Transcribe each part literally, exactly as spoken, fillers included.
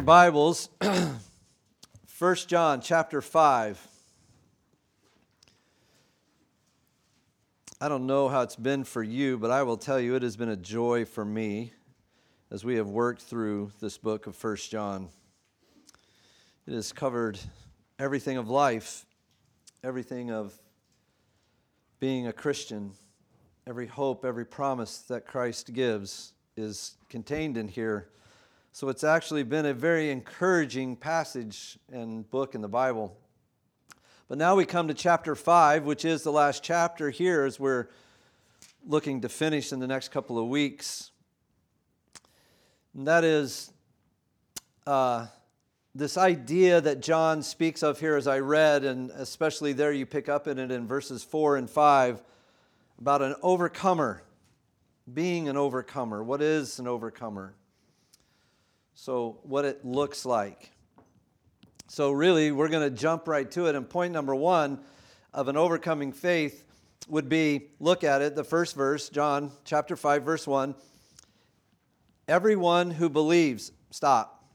Bibles, First John chapter five. I don't know how it's been for you, but I will tell you it has been a joy for me as we have worked through this book of First John. It has covered everything of life, everything of being a Christian. Every hope, every promise that Christ gives is contained in here. So it's actually been a very encouraging passage and book in the Bible. But now we come to chapter five, which is the last chapter here as we're looking to finish in the next couple of weeks. And that is uh, this idea that John speaks of here as I read, and especially there you pick up in it in verses four and five, about an overcomer, being an overcomer. What is an overcomer? So what it looks like. So really, we're going to jump right to it. And point number one of an overcoming faith would be, look at it, the first verse, John chapter five, verse one. Everyone who believes, stop.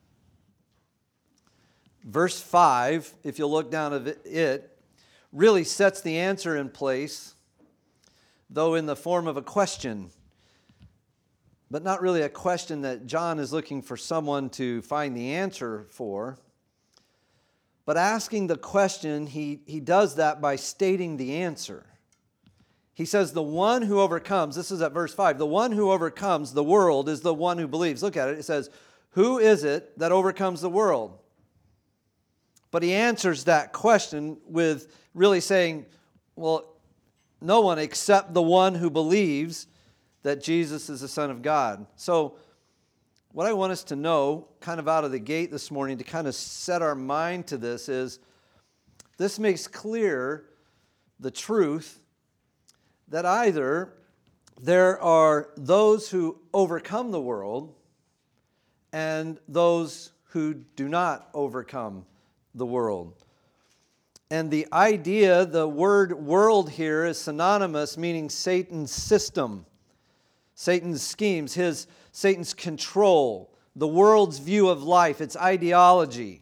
Verse five, if you'll look down at it, really sets the answer in place, though in the form of a question. But not really a question that John is looking for someone to find the answer for. But asking the question, he, he does that by stating the answer. He says, the one who overcomes, this is at verse five, the one who overcomes the world is the one who believes. Look at it, it says, who is it that overcomes the world? But he answers that question with really saying, well, no one except the one who believes that Jesus is the Son of God. So what I want us to know, kind of out of the gate this morning, to kind of set our mind to this is, this makes clear the truth that either there are those who overcome the world and those who do not overcome the world. And the idea, the word world here is synonymous, meaning Satan's system. Satan's schemes, his Satan's control, the world's view of life, its ideology.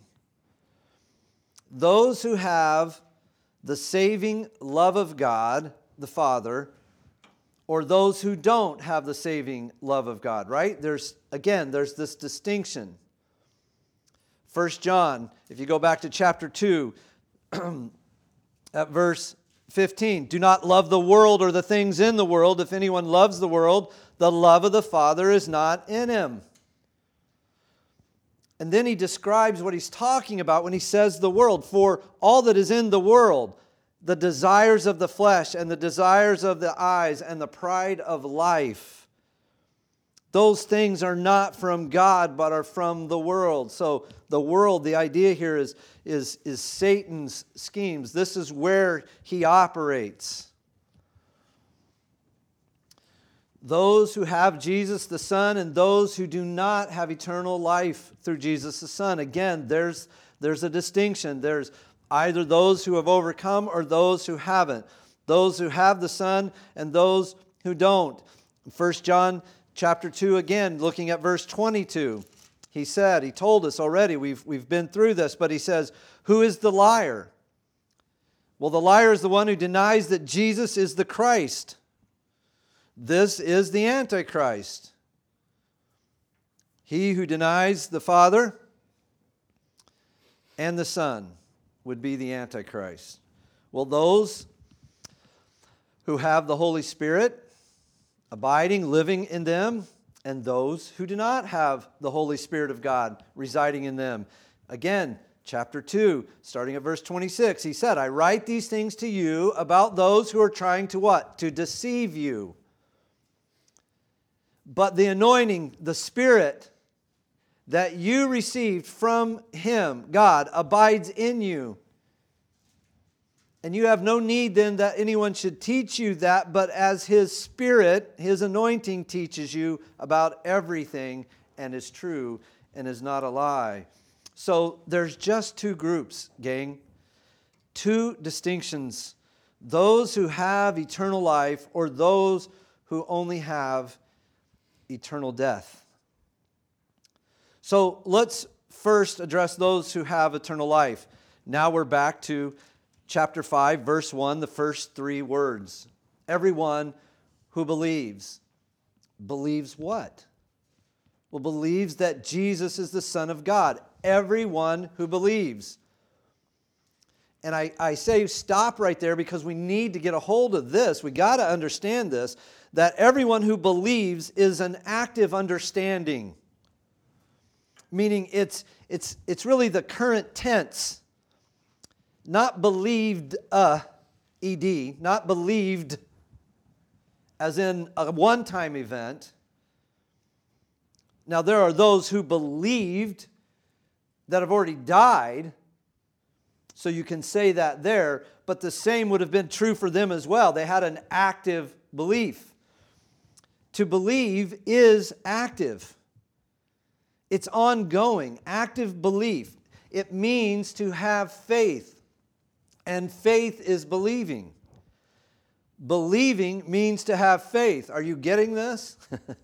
Those who have the saving love of God, the Father, or those who don't have the saving love of God, right? There's, again, there's this distinction. First John, if you go back to chapter two, at verse fifteen, do not love the world or the things in the world. If anyone loves the world, the love of the Father is not in him. And then he describes what he's talking about when he says the world. For all that is in the world, the desires of the flesh and the desires of the eyes and the pride of life, those things are not from God, but are from the world. So the world, the idea here is, is, is Satan's schemes. This is where he operates. Those who have Jesus the Son and those who do not have eternal life through Jesus the Son. Again, there's, there's a distinction. There's either those who have overcome or those who haven't. Those who have the Son and those who don't. First John chapter two, again, looking at verse twenty-two. He said, he told us already, we've, we've been through this, but he says, who is the liar? Well, the liar is the one who denies that Jesus is the Christ. This is the Antichrist. He who denies the Father and the Son would be the Antichrist. Well, those who have the Holy Spirit abiding, living in them, and those who do not have the Holy Spirit of God residing in them. Again, chapter two, starting at verse twenty-six, he said, I write these things to you about those who are trying to what? To deceive you. But the anointing, the Spirit that you received from Him, God, abides in you. And you have no need then that anyone should teach you that, but as His Spirit, His anointing teaches you about everything and is true and is not a lie. So there's just two groups, gang. Two distinctions. Those who have eternal life or those who only have eternal death. So let's first address those who have eternal life. Now we're back to chapter five, verse one, the first three words. Everyone who believes. Believes what? Well, believes that Jesus is the Son of God. Everyone who believes. And I, I say stop right there because we need to get a hold of this. We got to understand this, that everyone who believes is an active understanding. Meaning it's, it's, it's really the current tense. Not believed, uh, ed, not believed as in a one-time event. Now there are those who believed that have already died, so you can say that there, but the same would have been true for them as well. They had an active belief. To believe is active. It's ongoing, active belief. It means to have faith, and faith is believing. Believing means to have faith. Are you getting this?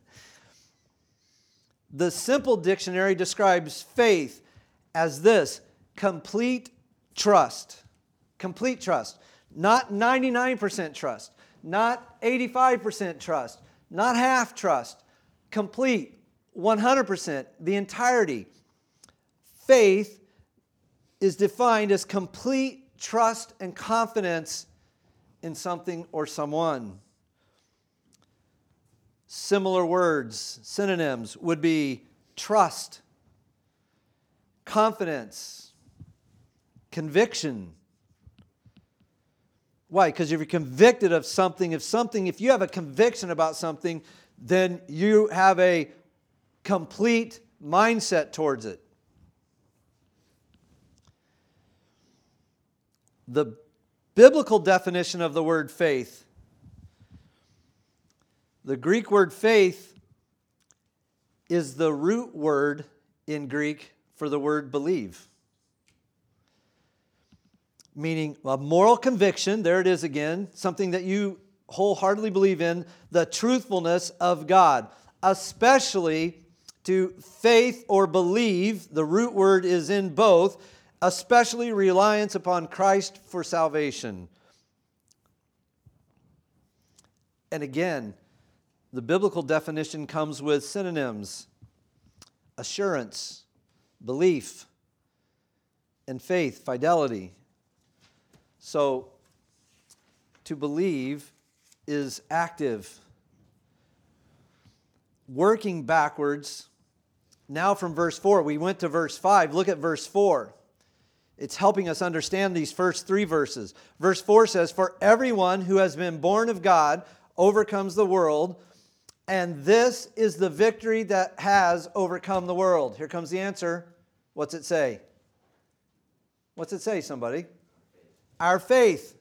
The Simple Dictionary describes faith as this: complete trust. Complete trust. Not ninety-nine percent trust. Not eighty-five percent trust. Not half trust. Complete. one hundred percent. The entirety. Faith is defined as complete trust and confidence in something or someone. Similar words, synonyms, would be trust, confidence, conviction. Why? Because if you're convicted of something, if something, if you have a conviction about something, then you have a complete mindset towards it. The biblical definition of the word faith, the Greek word faith is the root word in Greek for the word believe. Meaning a moral conviction, there it is again, something that you wholeheartedly believe in, the truthfulness of God. Especially to faith or believe, the root word is in both, especially reliance upon Christ for salvation. And again, the biblical definition comes with synonyms: assurance, belief, and faith, fidelity. So, to believe is active. Working backwards, now from verse four, we went to verse five. Look at verse four. It's helping us understand these first three verses. Verse four says, "For everyone who has been born of God overcomes the world, and this is the victory that has overcome the world." Here comes the answer. What's it say? What's it say, somebody? Our faith.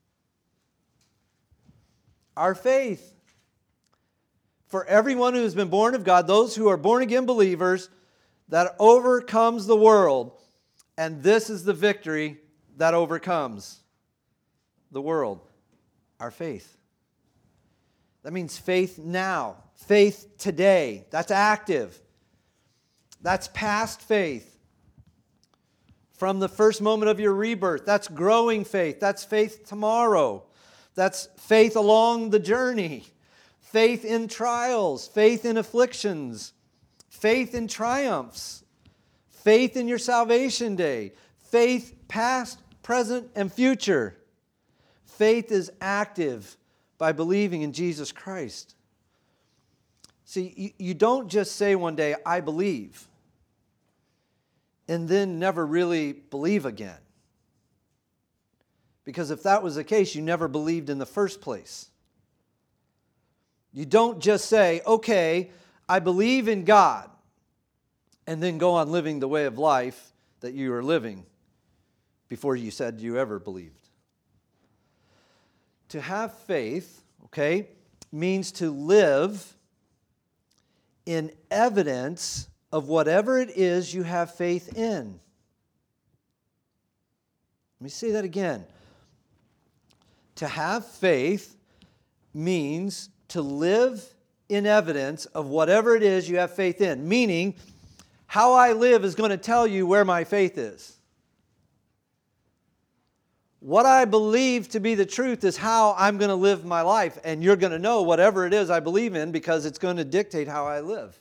Our faith. For everyone who has been born of God, those who are born again believers, that overcomes the world. And this is the victory that overcomes the world. Our faith. That means faith now. Faith today. That's active. That's past faith. From the first moment of your rebirth. That's growing faith. That's faith tomorrow. That's faith along the journey. Faith in trials. Faith in afflictions. Faith in triumphs. Faith in your salvation day. Faith past, present, and future. Faith is active by believing in Jesus Christ. See, you, you don't just say one day, "I believe," and then never really believe again. Because if that was the case, you never believed in the first place. You don't just say, "Okay, I believe in God," and then go on living the way of life that you are living before you said you ever believed. To have faith, okay, means to live in evidence of whatever it is you have faith in. Let me say that again. To have faith means to live in evidence of whatever it is you have faith in. Meaning, How I live is going to tell you where my faith is. What I believe to be the truth is how I'm going to live my life. And you're going to know whatever it is I believe in because it's going to dictate how I live.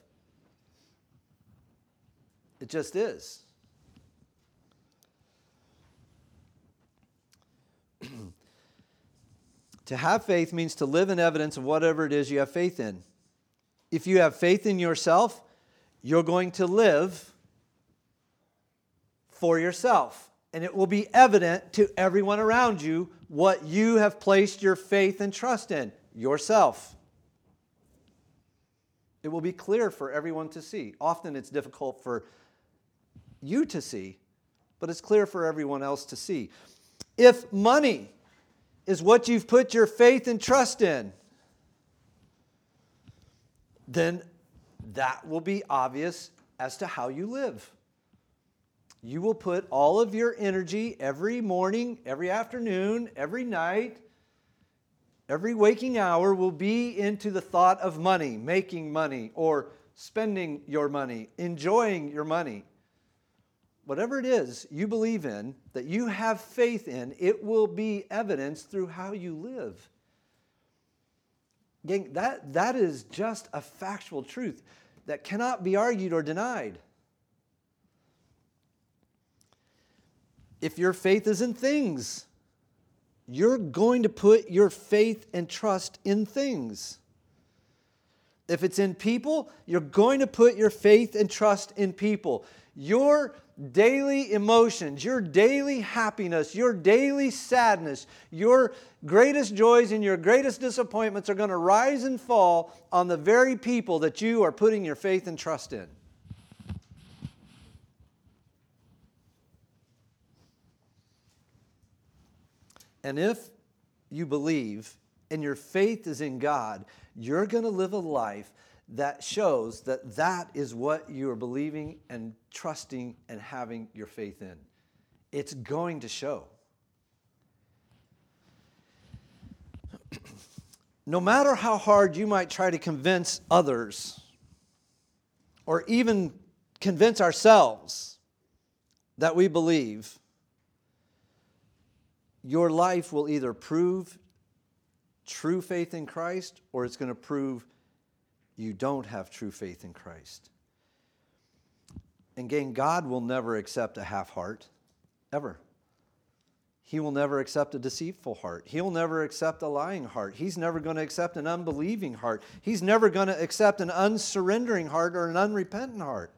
It just is. To have faith means to live in evidence of whatever it is you have faith in. If you have faith in yourself, you're going to live for yourself. And it will be evident to everyone around you what you have placed your faith and trust in, yourself. It will be clear for everyone to see. Often it's difficult for you to see, but it's clear for everyone else to see. If money is what you've put your faith and trust in, then that will be obvious as to how you live. You will put all of your energy every morning, every afternoon, every night, every waking hour will be into the thought of money, making money, or spending your money, enjoying your money. Whatever it is you believe in, that you have faith in, it will be evidenced through how you live. Gang, that, that is just a factual truth that cannot be argued or denied. If your faith is in things, you're going to put your faith and trust in things. If it's in people, you're going to put your faith and trust in people. Your daily emotions, your daily happiness, your daily sadness, your greatest joys and your greatest disappointments are going to rise and fall on the very people that you are putting your faith and trust in. And if you believe and your faith is in God, you're going to live a life that shows that that is what you are believing and trusting and having your faith in. It's going to show. No matter how hard you might try to convince others or even convince ourselves that we believe, your life will either prove true faith in Christ or it's going to prove you don't have true faith in Christ. And again, God will never accept a half heart, ever. He will never accept a deceitful heart. He'll never accept a lying heart. He's never going to accept an unbelieving heart. He's never going to accept an unsurrendering heart or an unrepentant heart.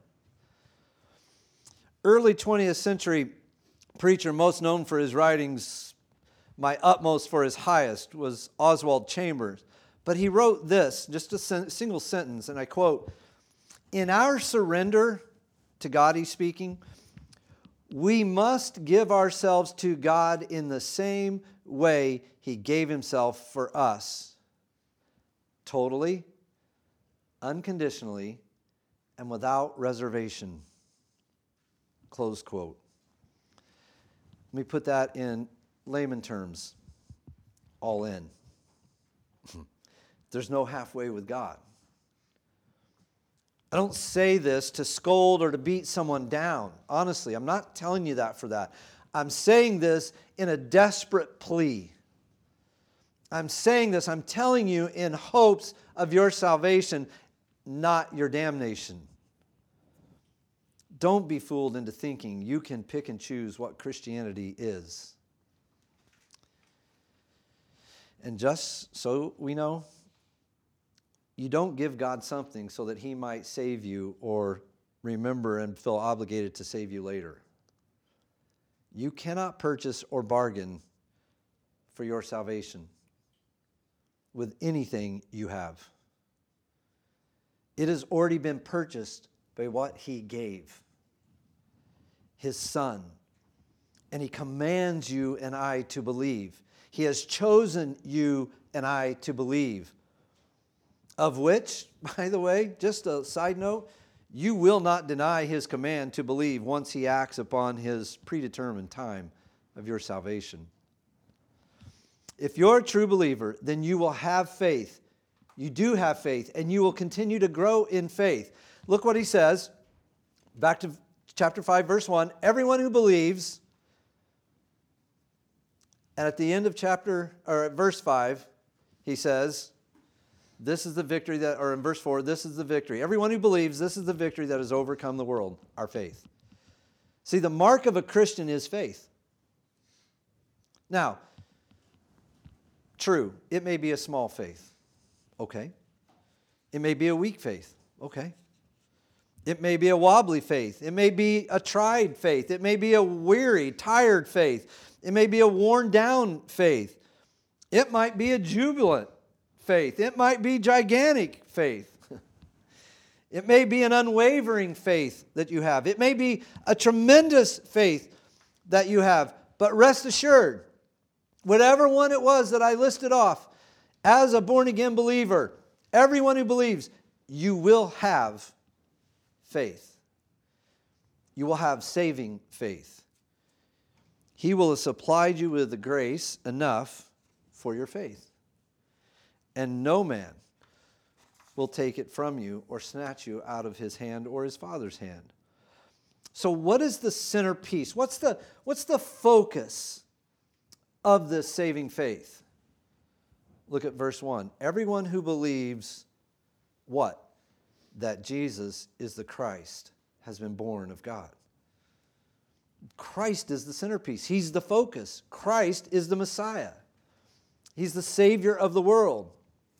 Early twentieth century preacher, most known for his writings, My Utmost for His Highest, was Oswald Chambers. But he wrote this, just a sen- single sentence, and I quote, "In our surrender to God," he's speaking, "we must give ourselves to God in the same way He gave Himself for us, totally, unconditionally, and without reservation." Close quote. Let me put that in layman terms. All in. There's no halfway with God. I don't say this to scold or to beat someone down. Honestly, I'm not telling you that for that. I'm saying this in a desperate plea. I'm saying this, I'm telling you in hopes of your salvation, not your damnation. Don't be fooled into thinking you can pick and choose what Christianity is. And just so we know, you don't give God something so that He might save you or remember and feel obligated to save you later. You cannot purchase or bargain for your salvation with anything you have. It has already been purchased by what He gave, His Son. And He commands you and I to believe. He has chosen you and I to believe. Of which, by the way, just a side note, you will not deny His command to believe once He acts upon His predetermined time of your salvation. If you're a true believer, then you will have faith. You do have faith, and you will continue to grow in faith. Look what he says. Back to chapter five, verse one. Everyone who believes, and at the end of chapter, or at verse five, he says, this is the victory that, or in verse four, this is the victory. Everyone who believes, this is the victory that has overcome the world, our faith. See, the mark of a Christian is faith. Now, true, it may be a small faith. Okay. It may be a weak faith. Okay. It may be a wobbly faith. It may be a tried faith. It may be a weary, tired faith. It may be a worn down faith. It might be a jubilant faith. It might be gigantic faith. It may be an unwavering faith that you have. It may be a tremendous faith that you have. But rest assured, whatever one it was that I listed off, as a born-again believer, everyone who believes, you will have faith. You will have saving faith. He will have supplied you with the grace enough for your faith. And no man will take it from you or snatch you out of his hand or his Father's hand. So what is the centerpiece? What's the, what's the focus of this saving faith? Look at verse one. Everyone who believes what? That Jesus is the Christ has been born of God. Christ is the centerpiece. He's the focus. Christ is the Messiah. He's the Savior of the world.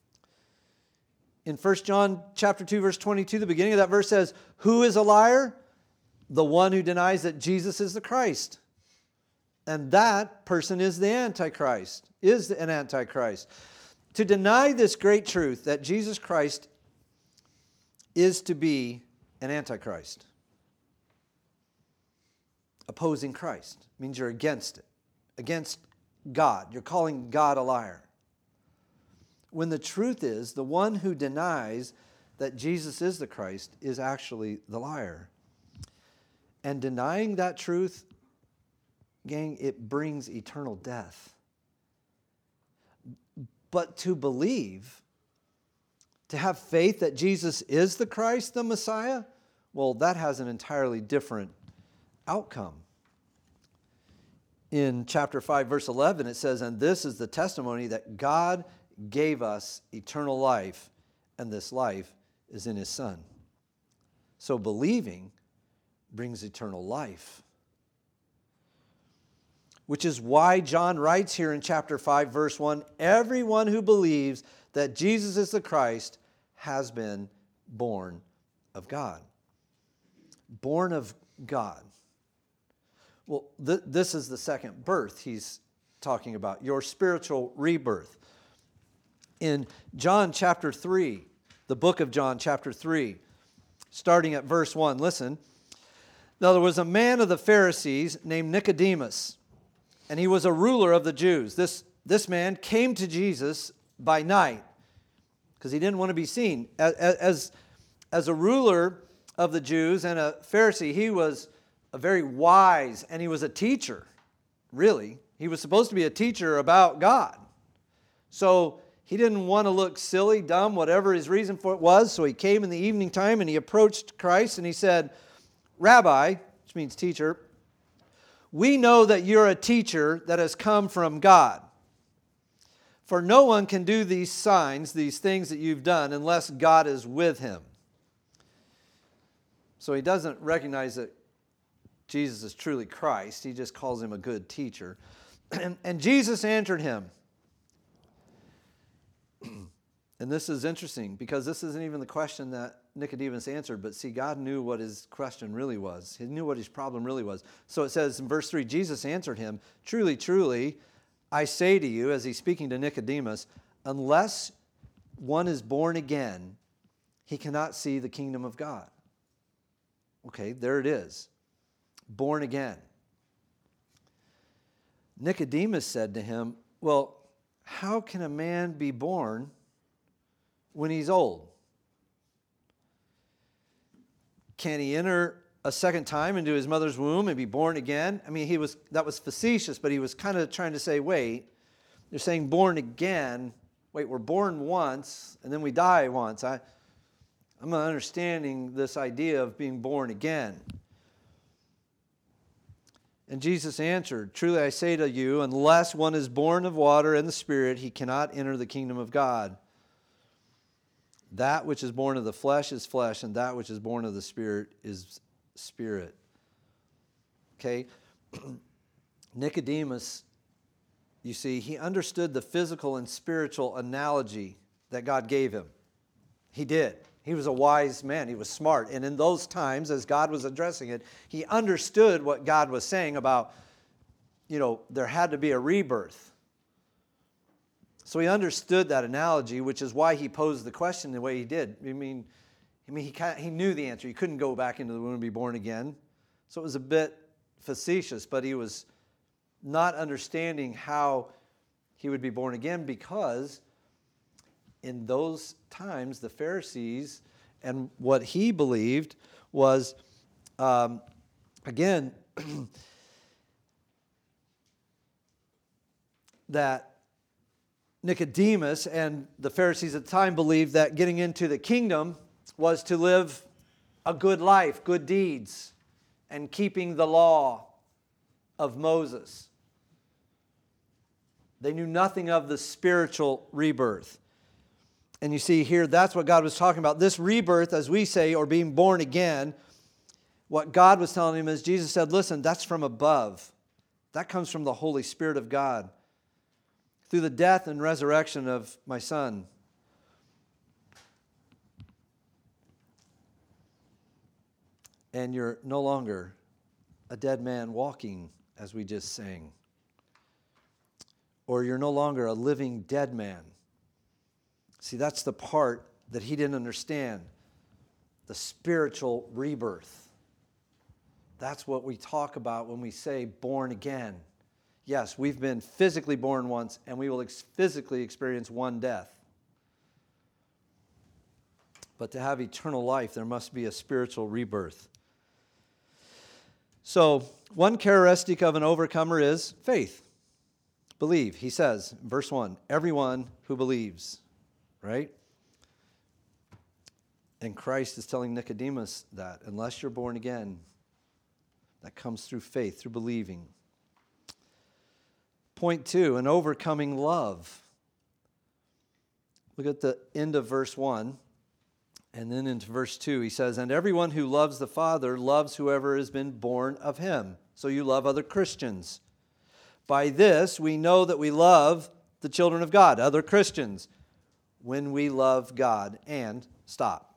In First John chapter two, verse twenty-two, the beginning of that verse says, who is a liar? The one who denies that Jesus is the Christ. And that person is the Antichrist, is an Antichrist. To deny this great truth that Jesus Christ is to be an Antichrist. Opposing Christ means you're against it, against God. You're calling God a liar. When the truth is, the one who denies that Jesus is the Christ is actually the liar. And denying that truth, gang, it brings eternal death. But to believe, to have faith that Jesus is the Christ, the Messiah, well, that has an entirely different outcome. In chapter five, verse eleven, it says, and this is the testimony that God gave us eternal life, and this life is in His Son. So believing brings eternal life. Which is why John writes here in chapter five, verse one, everyone who believes that Jesus is the Christ has been born of God. Born of God. Well, th- this is the second birth he's talking about, your spiritual rebirth. In John chapter three, the book of John chapter three, starting at verse one, listen. Now there was a man of the Pharisees named Nicodemus, and he was a ruler of the Jews. This, this man came to Jesus by night because he didn't want to be seen. As, as, as a ruler of the Jews and a Pharisee, he was a very wise, and he was a teacher, really. He was supposed to be a teacher about God. So he didn't want to look silly, dumb, whatever his reason for it was. So he came in the evening time and he approached Christ and he said, Rabbi, which means teacher, we know that you're a teacher that has come from God. For no one can do these signs, these things that you've done, unless God is with him. So he doesn't recognize that Jesus is truly Christ. He just calls him a good teacher. And, and Jesus answered him. And this is interesting because this isn't even the question that Nicodemus answered, but see, God knew what his question really was. He knew what his problem really was. So it says in verse three, Jesus answered him, truly, truly, I say to you, as he's speaking to Nicodemus, unless one is born again, he cannot see the kingdom of God. Okay, there it is. Born again. Nicodemus said to him, well, how can a man be born when he's old? Can he enter a second time into his mother's womb and be born again? I mean, he was that was facetious, but he was kind of trying to say, wait, they're saying born again. Wait, we're born once and then we die once. I, I'm not understanding this idea of being born again. And Jesus answered, truly I say to you, unless one is born of water and the Spirit, he cannot enter the kingdom of God. That which is born of the flesh is flesh, and that which is born of the Spirit is spirit. Okay? Nicodemus, you see, he understood the physical and spiritual analogy that God gave him. He did. He was a wise man. He was smart. And in those times, as God was addressing it, he understood what God was saying about, you know, there had to be a rebirth. So he understood that analogy, which is why he posed the question the way he did. I mean, I mean, he kind of, he knew the answer. He couldn't go back into the womb and be born again. So it was a bit facetious, but he was not understanding how he would be born again, because in those times, the Pharisees and what he believed was, um, again, that Nicodemus and the Pharisees at the time believed that getting into the kingdom was to live a good life, good deeds, and keeping the law of Moses. They knew nothing of the spiritual rebirth. And you see here, that's what God was talking about. This rebirth, as we say, or being born again, what God was telling him is, Jesus said, listen, that's from above. That comes from the Holy Spirit of God through the death and resurrection of my Son. And you're no longer a dead man walking, as we just sang. Or you're no longer a living dead man. See, that's the part that he didn't understand. The spiritual rebirth. That's what we talk about when we say born again. Yes, we've been physically born once, and we will ex- physically experience one death. But to have eternal life, there must be a spiritual rebirth. So, one characteristic of an overcomer is faith. Believe. He says, verse one, everyone who believes. Right? And Christ is telling Nicodemus that unless you're born again, that comes through faith, through believing. Point two, an overcoming love. Look at the end of verse one, and then into verse two. He says, and everyone who loves the Father loves whoever has been born of him. So you love other Christians. By this, we know that we love the children of God, other Christians, when we love God. And stop.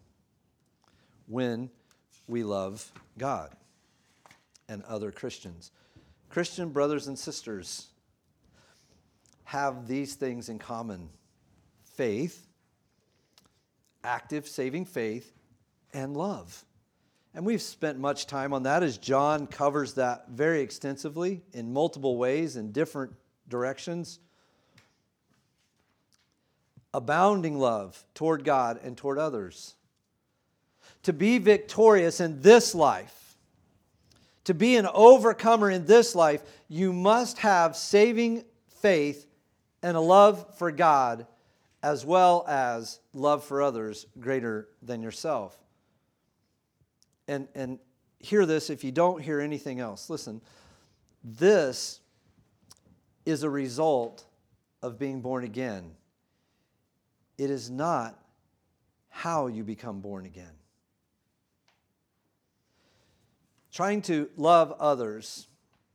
When we love God and other Christians. Christian brothers and sisters have these things in common. Faith, active saving faith, and love. And we've spent much time on that as John covers that very extensively in multiple ways in different directions. Abounding love toward God and toward others. To be victorious in this life, to be an overcomer in this life, you must have saving faith and a love for God, as well as love for others greater than yourself. And, and hear this if you don't hear anything else. Listen, this is a result of being born again. It is not how you become born again. Trying to love others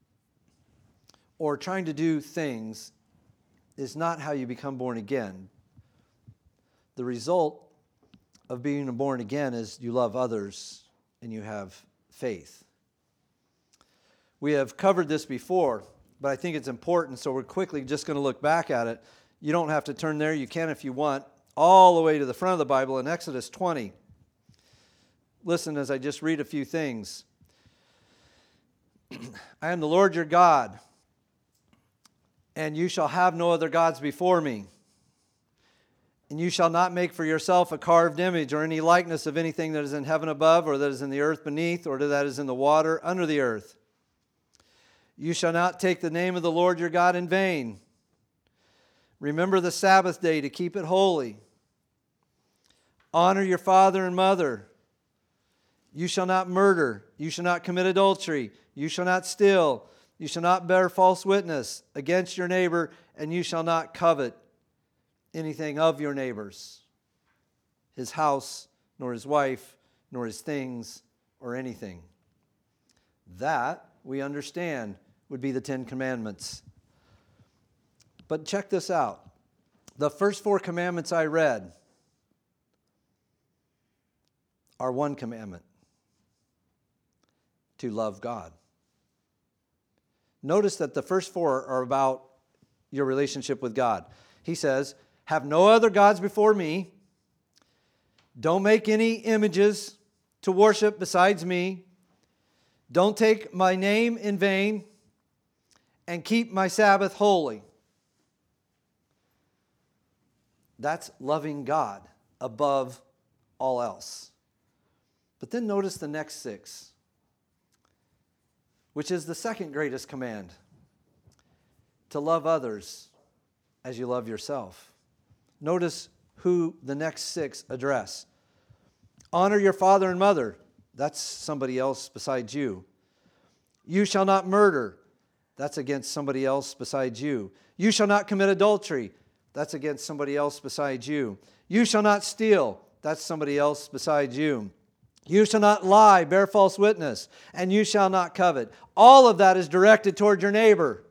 or trying to do things is not how you become born again. The result of being born again is you love others and you have faith. We have covered this before, but I think it's important, so we're quickly just going to look back at it. You don't have to turn there. You can if you want. All the way to the front of the Bible in Exodus twenty. Listen as I just read a few things. I am the Lord your God, and you shall have no other gods before me. And you shall not make for yourself a carved image or any likeness of anything that is in heaven above, or that is in the earth beneath, or that is in the water under the earth. You shall not take the name of the Lord your God in vain. Remember the Sabbath day to keep it holy. Honor your father and mother. You shall not murder. You shall not commit adultery. You shall not steal. You shall not bear false witness against your neighbor, and you shall not covet anything of your neighbor's, his house, nor his wife, nor his things, or anything. That, we understand, would be the Ten Commandments. But check this out. The first four commandments I read are one commandment: to love God. Notice that the first four are about your relationship with God. He says, have no other gods before me. Don't make any images to worship besides me. Don't take my name in vain. And keep my Sabbath holy. That's loving God above all else. But then notice the next six, which is the second greatest command: to love others as you love yourself. Notice who the next six address. Honor your father and mother. That's somebody else besides you. You shall not murder. That's against somebody else besides you. You shall not commit adultery. That's against somebody else besides you. You shall not steal. That's somebody else besides you. You shall not lie, bear false witness, and you shall not covet. All of that is directed toward your neighbor.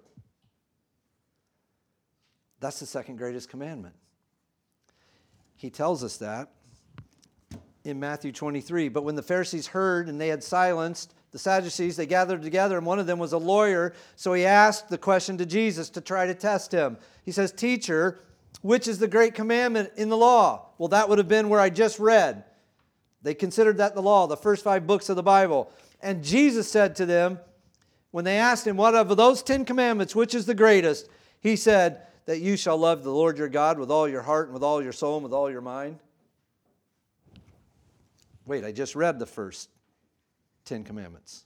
That's the second greatest commandment. He tells us that in Matthew twenty-three. But when the Pharisees heard and they had silenced the Sadducees, they gathered together, and one of them was a lawyer. So he asked the question to Jesus to try to test him. He says, Teacher, which is the great commandment in the law? Well, that would have been where I just read. They considered that the law, the first five books of the Bible. And Jesus said to them, when they asked him, what of those Ten Commandments, which is the greatest? He said, that you shall love the Lord your God with all your heart and with all your soul and with all your mind. Wait, I just read the first Ten Commandments.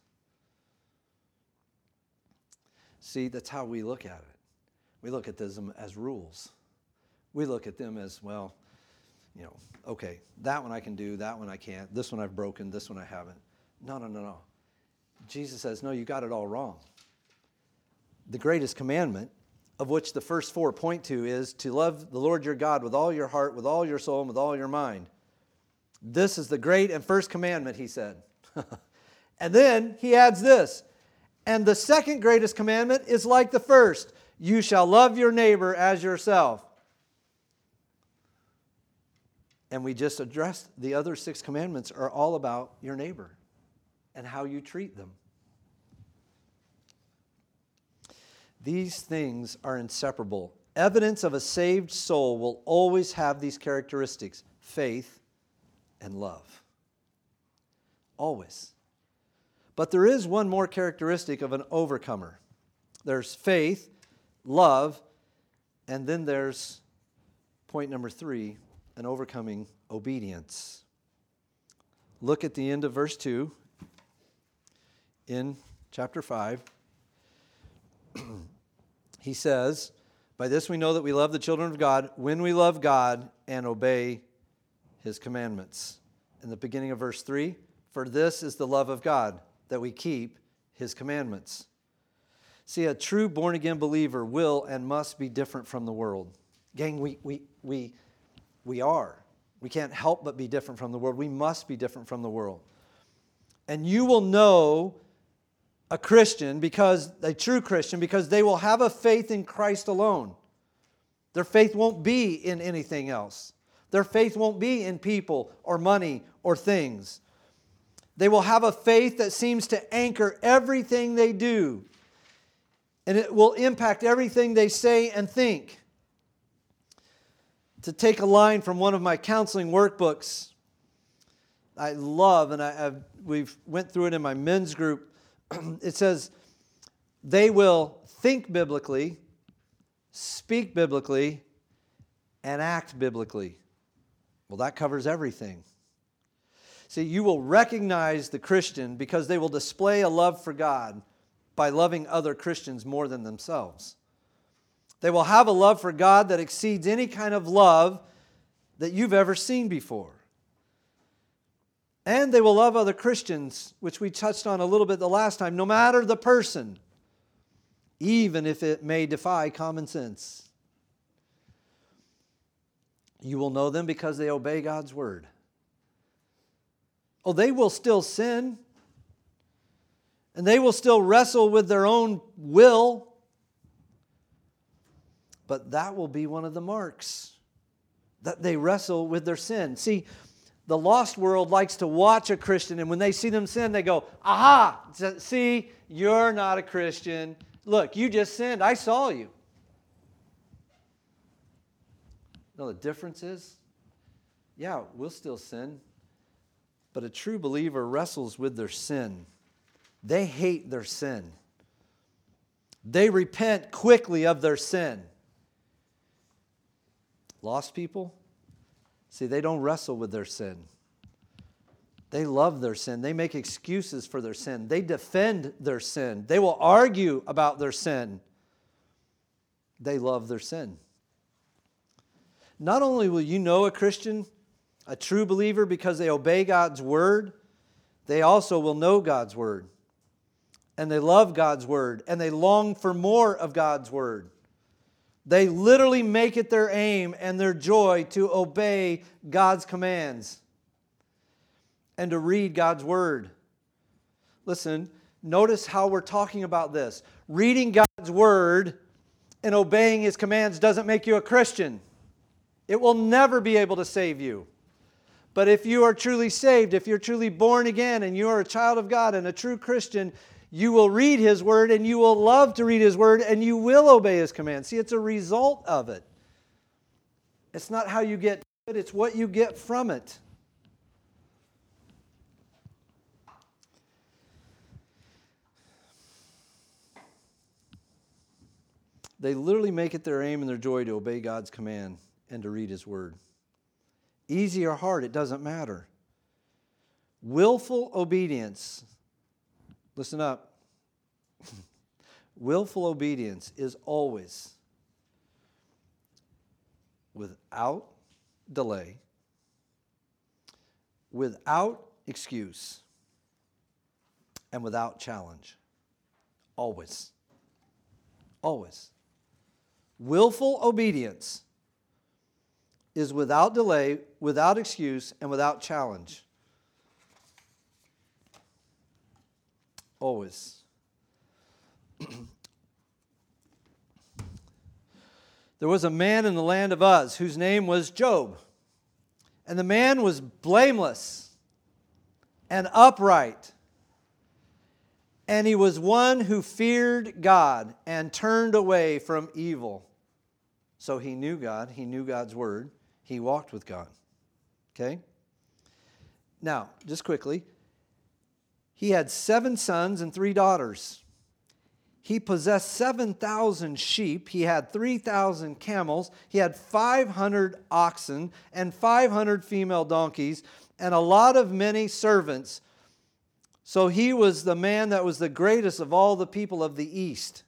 See, that's how we look at it. We look at them as rules. We look at them as, well, you know, okay, that one I can do, that one I can't, this one I've broken, this one I haven't. No, no, no, no. Jesus says, no, you got it all wrong. The greatest commandment, of which the first four point to, is to love the Lord your God with all your heart, with all your soul, and with all your mind. This is the great and first commandment, he said. And then he adds this, and the second greatest commandment is like the first. You shall love your neighbor as yourself. And we just addressed the other six commandments are all about your neighbor and how you treat them. These things are inseparable. Evidence of a saved soul will always have these characteristics: faith and love. Always. But there is one more characteristic of an overcomer. There's faith, love, and then there's point number three, an overcoming obedience. Look at the end of verse two in chapter five. He says, by this we know that we love the children of God, when we love God and obey His commandments. In the beginning of verse three, for this is the love of God, that we keep His commandments. See, a true born-again believer will and must be different from the world. Gang, we, we, we, we are. We can't help but be different from the world. We must be different from the world. And you will know a Christian, because a true Christian, because they will have a faith in Christ alone. Their faith won't be in anything else. Their faith won't be in people or money or things. They will have a faith that seems to anchor everything they do, and it will impact everything they say and think. To take a line from one of my counseling workbooks, I love, and I, I've, we've went through it in my men's group. It says, they will think biblically, speak biblically, and act biblically. Well, that covers everything. See, you will recognize the Christian because they will display a love for God by loving other Christians more than themselves. They will have a love for God that exceeds any kind of love that you've ever seen before. And they will love other Christians, which we touched on a little bit the last time, no matter the person, even if it may defy common sense. You will know them because they obey God's word. Oh, they will still sin, and they will still wrestle with their own will, but that will be one of the marks, that they wrestle with their sin. See, the lost world likes to watch a Christian, and when they see them sin, they go, aha, see, you're not a Christian. Look, you just sinned. I saw you. No, the difference is, yeah, we'll still sin, but a true believer wrestles with their sin. They hate their sin. They repent quickly of their sin. Lost people, see, they don't wrestle with their sin. They love their sin. They make excuses for their sin. They defend their sin. They will argue about their sin. They love their sin. Not only will you know a Christian, a true believer, because they obey God's word, they also will know God's word. And they love God's word. And they long for more of God's word. They literally make it their aim and their joy to obey God's commands and to read God's word. Listen, notice how we're talking about this. Reading God's word and obeying His commands doesn't make you a Christian. It will never be able to save you. But if you are truly saved, if you're truly born again and you are a child of God and a true Christian, you will read His word and you will love to read His word and you will obey His commands. See, it's a result of it. It's not how you get it, it's what you get from it. They literally make it their aim and their joy to obey God's command and to read His word. Easy or hard, it doesn't matter. Willful obedience. Listen up. Willful obedience is always without delay, without excuse, and without challenge. Always. Always. Willful obedience is without delay, without excuse, and without challenge. Always. There was a man in the land of Uz whose name was Job. And the man was blameless and upright. And he was one who feared God and turned away from evil. So he knew God. He knew God's word. He walked with God. Okay? Now, just quickly. He had seven sons and three daughters. He possessed seven thousand sheep. He had three thousand camels. He had five hundred oxen and five hundred female donkeys and a lot of many servants. So he was the man that was the greatest of all the people of the East.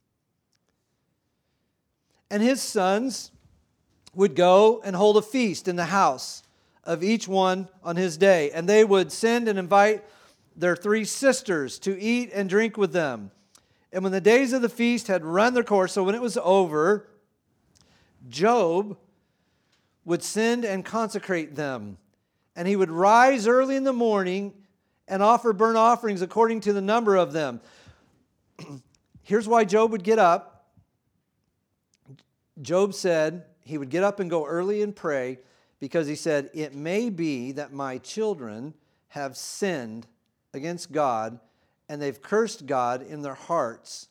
And his sons would go and hold a feast in the house of each one on his day. And they would send and invite their three sisters to eat and drink with them. And when the days of the feast had run their course, so when it was over, Job would send and consecrate them. And he would rise early in the morning and offer burnt offerings according to the number of them. Here's why Job would get up. Job said he would get up and go early and pray because he said, it may be that my children have sinned against God and they've cursed God in their hearts.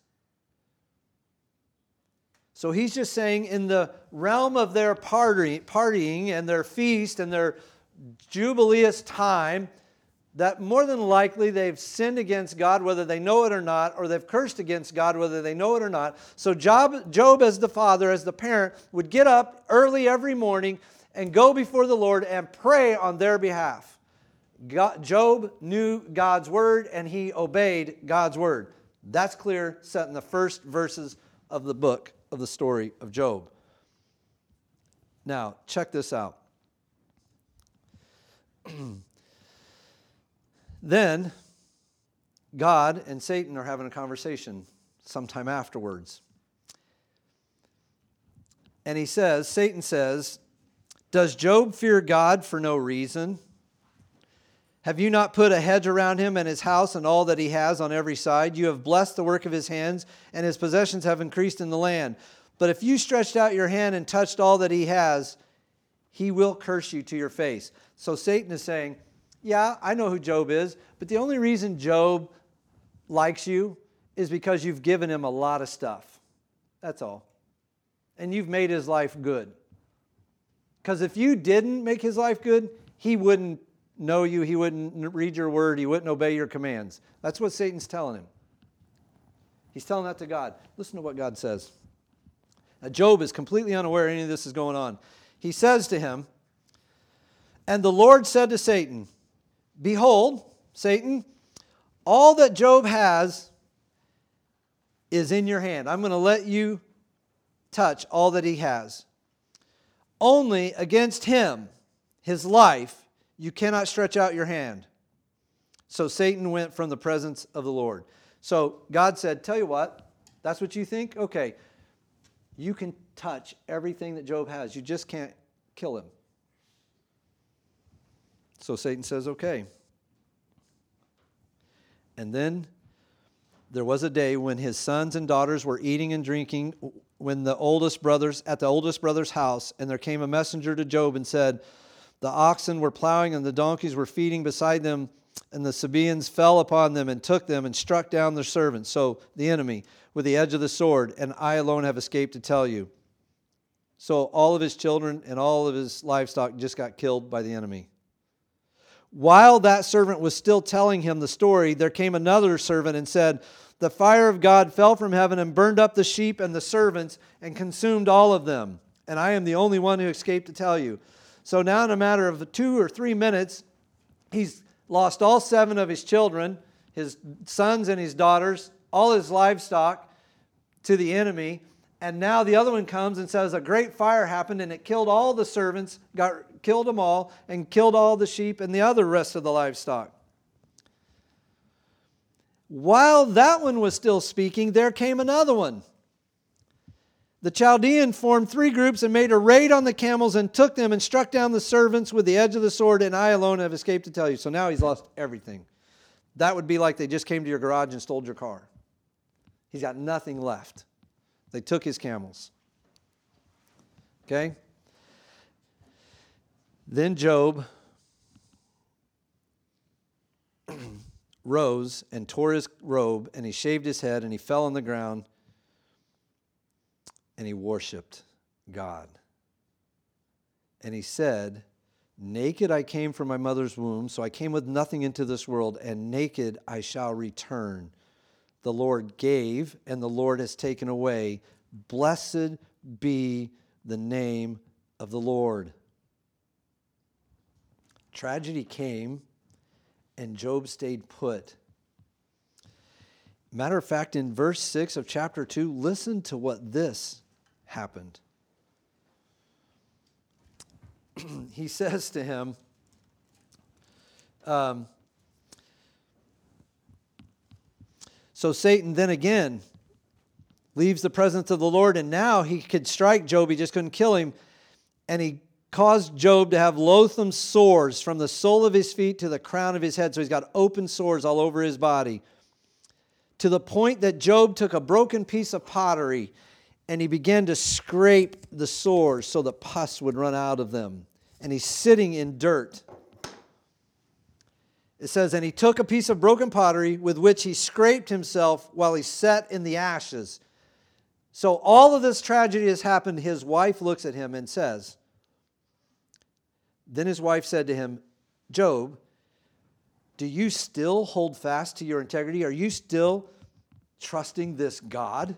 So he's just saying in the realm of their party, partying and their feast and their jubileous time, that more than likely they've sinned against God whether they know it or not, or they've cursed against God whether they know it or not. So Job, Job as the father, as the parent, would get up early every morning and go before the Lord and pray on their behalf. God, Job knew God's word and he obeyed God's word. That's clear, set in the first verses of the book of the story of Job. Now, check this out. Then God and Satan are having a conversation sometime afterwards. And he says, Satan says, "Does Job fear God for no reason? Have you not put a hedge around him and his house and all that he has on every side? You have blessed the work of his hands, and his possessions have increased in the land. But if you stretched out your hand and touched all that he has, he will curse you to your face." So Satan is saying, yeah, I know who Job is, but the only reason Job likes you is because you've given him a lot of stuff. That's all. And you've made his life good. Because if you didn't make his life good, he wouldn't know you, he wouldn't read your word, he wouldn't obey your commands. That's what Satan's telling him. He's telling that to God. Listen to what God says. Now, Job is completely unaware any of this is going on. He says to him, "And the Lord said to Satan, Behold, Satan, all that Job has is in your hand. I'm going to let you touch all that he has. Only against him, his life, you cannot stretch out your hand." So Satan went from the presence of the Lord. So God said, tell you what, that's what you think? Okay, you can touch everything that Job has. You just can't kill him. So Satan says, okay. And then there was a day when his sons and daughters were eating and drinking when the oldest brothers at the oldest brother's house, and there came a messenger to Job and said, "The oxen were plowing and the donkeys were feeding beside them, and the Sabaeans fell upon them and took them and struck down their servants," so the enemy, "with the edge of the sword, and I alone have escaped to tell you." So all of his children and all of his livestock just got killed by the enemy. While that servant was still telling him the story, there came another servant and said, "The fire of God fell from heaven and burned up the sheep and the servants and consumed all of them. And I am the only one who escaped to tell you." So now in a matter of two or three minutes, he's lost all seven of his children, his sons and his daughters, all his livestock to the enemy. And now the other one comes and says a great fire happened and it killed all the servants, got killed them all, and killed all the sheep and the other rest of the livestock. While that one was still speaking, there came another one. The Chaldean formed three groups and made a raid on the camels and took them and struck down the servants with the edge of the sword, and I alone have escaped to tell you. So now he's lost everything. That would be like they just came to your garage and stole your car. He's got nothing left. They took his camels. Okay? Then Job rose and tore his robe, and he shaved his head, and he fell on the ground, and he worshiped God. And he said, "Naked I came from my mother's womb, so I came with nothing into this world, and naked I shall return. The Lord gave, and the Lord has taken away. Blessed be the name of the Lord." Tragedy came, and Job stayed put. Matter of fact, in verse six of chapter two, listen to what this happened. He says to him, um, so Satan then again leaves the presence of the Lord, and now he could strike Job, he just couldn't kill him, and he caused Job to have loathsome sores from the sole of his feet to the crown of his head. So he's got open sores all over his body, to the point that Job took a broken piece of pottery and he began to scrape the sores so that pus would run out of them. And he's sitting in dirt. It says, and he took a piece of broken pottery with which he scraped himself while he sat in the ashes. So all of this tragedy has happened. His wife looks at him and says, then his wife said to him, "Job, do you still hold fast to your integrity? Are you still trusting this God?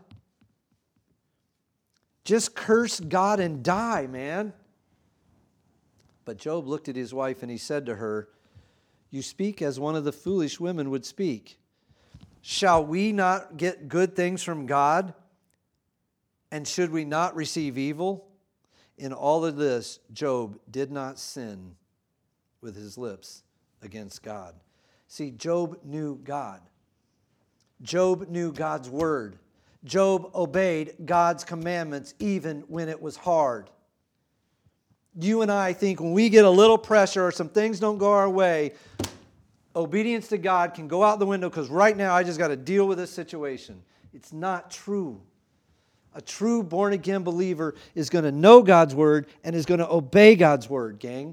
Just curse God and die, man." But Job looked at his wife and he said to her, "You speak as one of the foolish women would speak. Shall we not get good things from God? And should we not receive evil?" In all of this, Job did not sin with his lips against God. See, Job knew God. Job knew God's word. Job obeyed God's commandments even when it was hard. You and I think when we get a little pressure or some things don't go our way, obedience to God can go out the window because right now I just got to deal with this situation. It's not true. A true born-again believer is going to know God's word and is going to obey God's word, gang.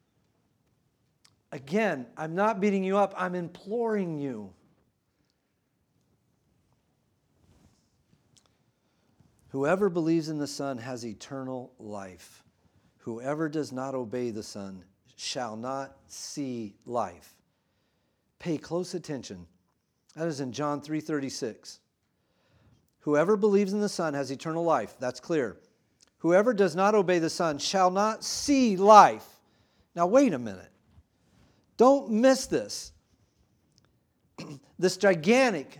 Again, I'm not beating you up. I'm imploring you. Whoever believes in the Son has eternal life. Whoever does not obey the Son shall not see life. Pay close attention. That is in John three thirty-six. Whoever believes in the Son has eternal life. That's clear. Whoever does not obey the Son shall not see life. Now wait a minute. Don't miss this. This gigantic,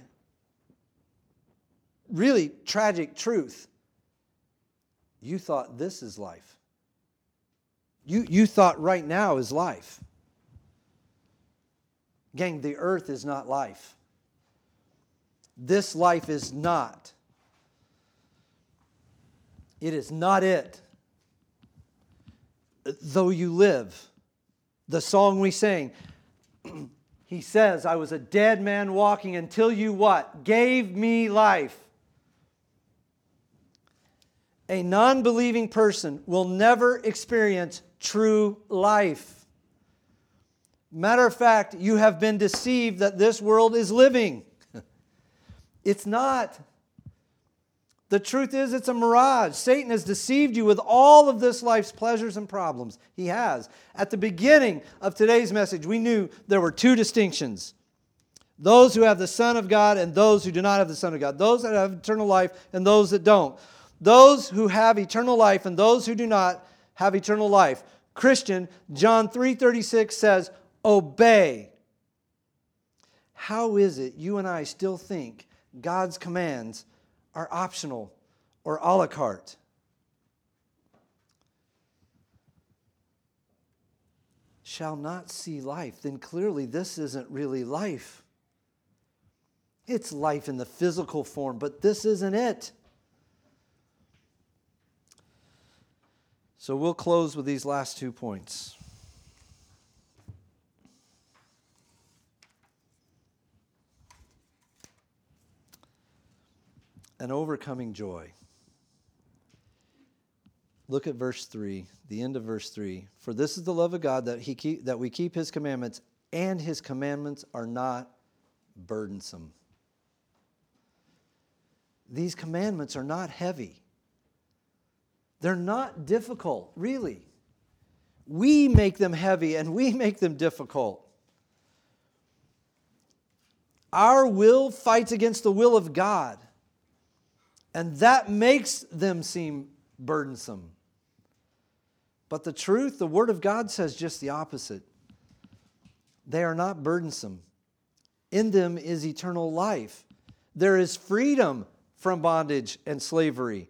really tragic truth. You thought this is life. You, you thought right now is life. Gang, the earth is not life. This life is not. It is not it. Though you live. The song we sang, he says, I was a dead man walking until you what? Gave me life. A non-believing person will never experience true life. Matter of fact, you have been deceived that this world is living. It's not. The truth is, it's a mirage. Satan has deceived you with all of this life's pleasures and problems. He has. At the beginning of today's message, we knew there were two distinctions. Those who have the Son of God and those who do not have the Son of God. Those that have eternal life and those that don't. Those who have eternal life and those who do not have eternal life. Christian, John three thirty-six says, obey. How is it you and I still think God's commands are optional or a la carte? Shall not see life. Then clearly this isn't really life. It's life in the physical form, but this isn't it. So we'll close with these last two points. An overcoming joy. Look at verse three, the end of verse three. For this is the love of God, that he keep, that we keep His commandments, and His commandments are not burdensome. These commandments are not heavy. They're not difficult, really. We make them heavy and we make them difficult. Our will fights against the will of God. And that makes them seem burdensome. But the truth, the Word of God says just the opposite. They are not burdensome. In them is eternal life. There is freedom from bondage and slavery.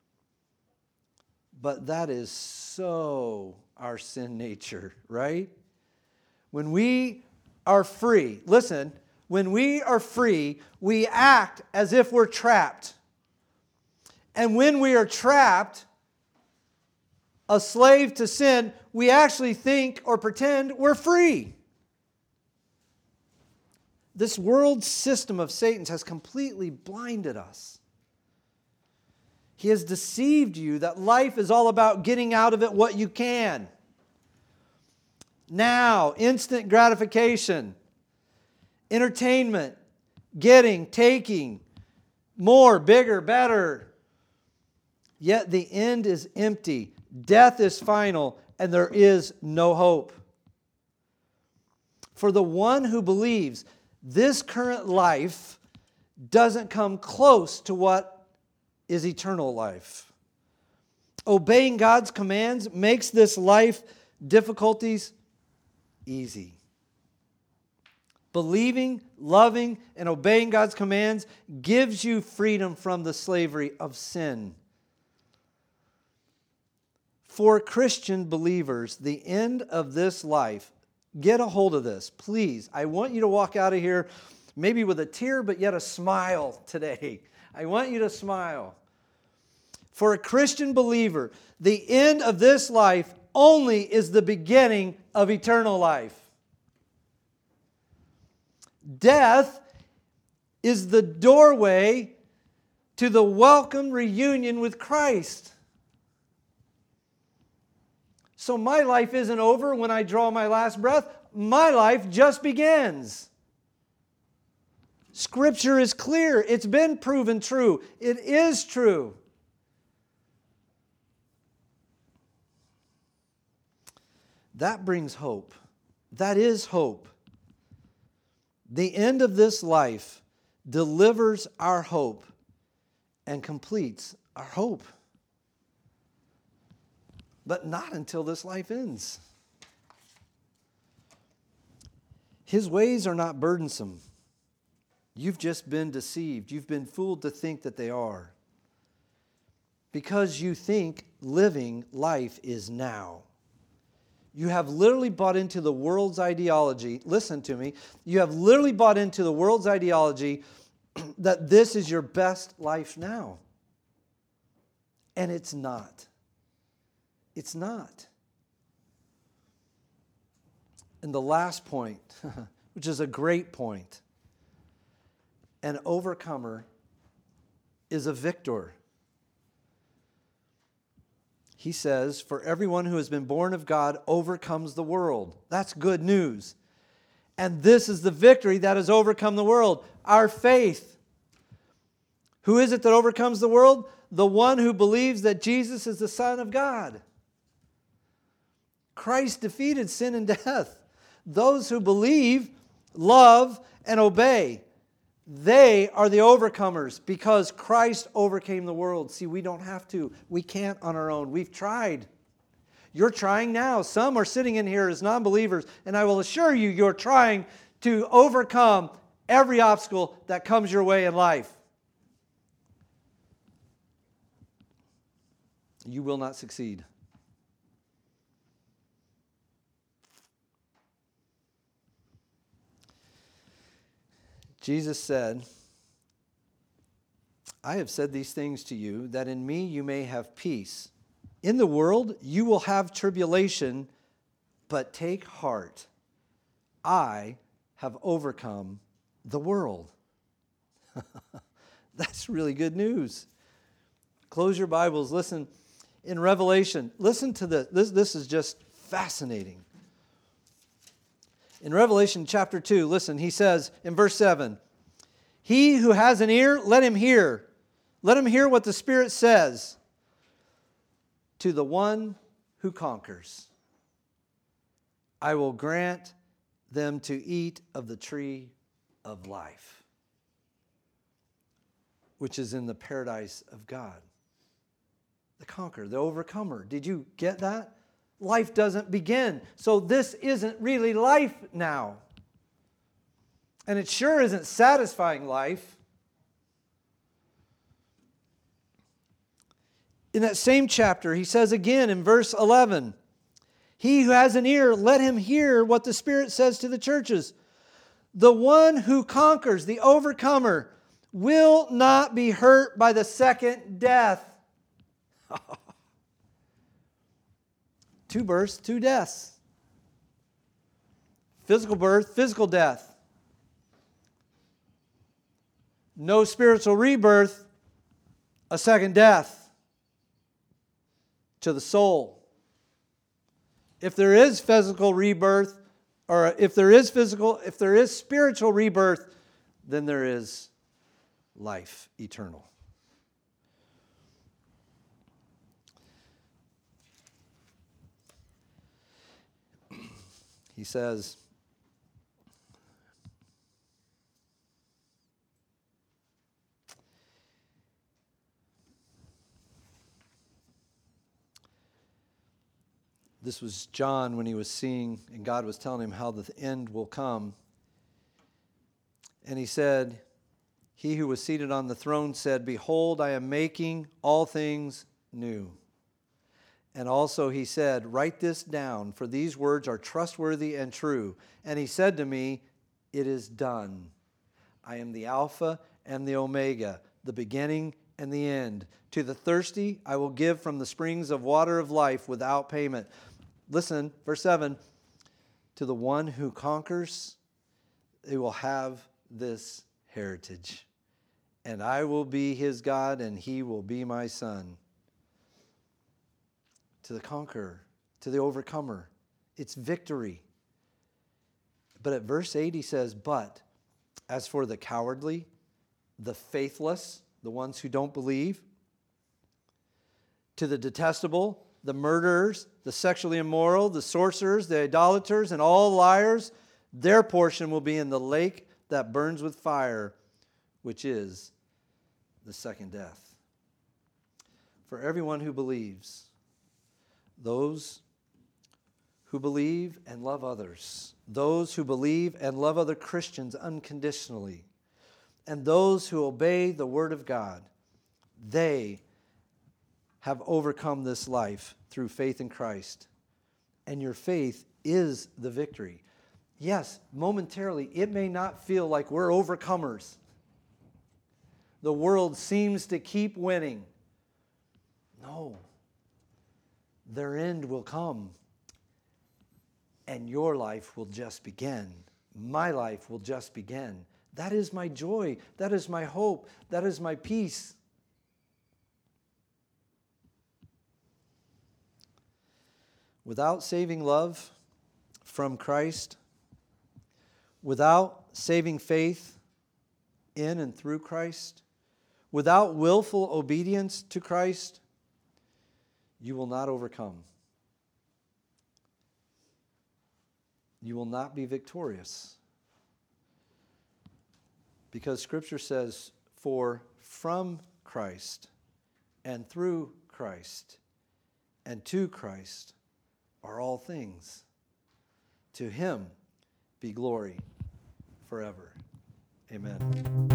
But that is so our sin nature, right? When we are free, listen, when we are free, we act as if we're trapped. And when we are trapped, a slave to sin, we actually think or pretend we're free. This world system of Satan's has completely blinded us. He has deceived you that life is all about getting out of it what you can. Now, instant gratification, entertainment, getting, taking, more, bigger, better. Yet the end is empty. Death is final, and there is no hope. For the one who believes, this current life doesn't come close to what is eternal life. Obeying God's commands makes this life difficulties easy. Believing, loving, and obeying God's commands gives you freedom from the slavery of sin. For Christian believers, the end of this life, Get a hold of this, please. I want you to walk out of here maybe with a tear, but yet a smile today. I want you to smile. For a Christian believer, the end of this life only is the beginning of eternal life. Death is the doorway to the welcome reunion with Christ. So my life isn't over when I draw my last breath. My life just begins. Scripture is clear. It's been proven true. It is true. That brings hope. That is hope. The end of this life delivers our hope and completes our hope. But not until this life ends. His ways are not burdensome. You've just been deceived. You've been fooled to think that they are. Because you think living life is now. You have literally bought into the world's ideology. Listen to me. You have literally bought into the world's ideology that this is your best life now. And it's not. It's not. And the last point, which is a great point, an overcomer is a victor. He says, for everyone who has been born of God overcomes the world. That's good news. And this is the victory that has overcome the world, our faith. Who is it that overcomes the world? The one who believes that Jesus is the Son of God. Christ defeated sin and death. Those who believe, love, and obey, they are the overcomers because Christ overcame the world. See, we don't have to. We can't on our own. We've tried. You're trying now. Some are sitting in here as non-believers, and I will assure you, you're trying to overcome every obstacle that comes your way in life. You will not succeed. Jesus said, I have said these things to you, that in me you may have peace. In the world you will have tribulation, but take heart. I have overcome the world. That's really good news. Close your Bibles. Listen, in Revelation, listen to this. This, this is just fascinating. In Revelation chapter two, listen, he says in verse seven, he who has an ear, let him hear. Let him hear what the Spirit says to the one who conquers. I will grant them to eat of the tree of life, which is in the paradise of God. The conqueror, the overcomer. Did you get that? Life doesn't begin. So this isn't really life now. And it sure isn't satisfying life. In that same chapter, he says again in verse eleven, he who has an ear, let him hear what the Spirit says to the churches. The one who conquers, the overcomer, will not be hurt by the second death. Two births, two deaths. Physical birth, physical death. No spiritual rebirth, a second death to the soul. If there is physical rebirth, or if there is physical, if there is spiritual rebirth, then there is life eternal. He says, this was John when he was seeing, and God was telling him how the end will come. And he said, he who was seated on the throne said, behold, I am making all things new. And also he said, write this down, for these words are trustworthy and true. And he said to me, it is done. I am the Alpha and the Omega, the beginning and the end. To the thirsty I will give from the springs of water of life without payment. Listen, verse seven, to the one who conquers, they will have this heritage. And I will be his God, and he will be my son. To the conqueror, to the overcomer, it's victory. But at verse eight he says, but as for the cowardly, the faithless, the ones who don't believe, to the detestable, the murderers, the sexually immoral, the sorcerers, the idolaters, and all liars, their portion will be in the lake that burns with fire, which is the second death. For everyone who believes, those who believe and love others, those who believe and love other Christians unconditionally, and those who obey the Word of God, they have overcome this life through faith in Christ. And your faith is the victory. Yes, momentarily, it may not feel like we're overcomers. The world seems to keep winning. No. Their end will come. And your life will just begin. My life will just begin. That is my joy. That is my hope. That is my peace. Without saving love from Christ, without saving faith in and through Christ, without willful obedience to Christ, you will not overcome. You will not be victorious. Because Scripture says, for from Christ and through Christ and to Christ are all things. To him be glory forever. Amen.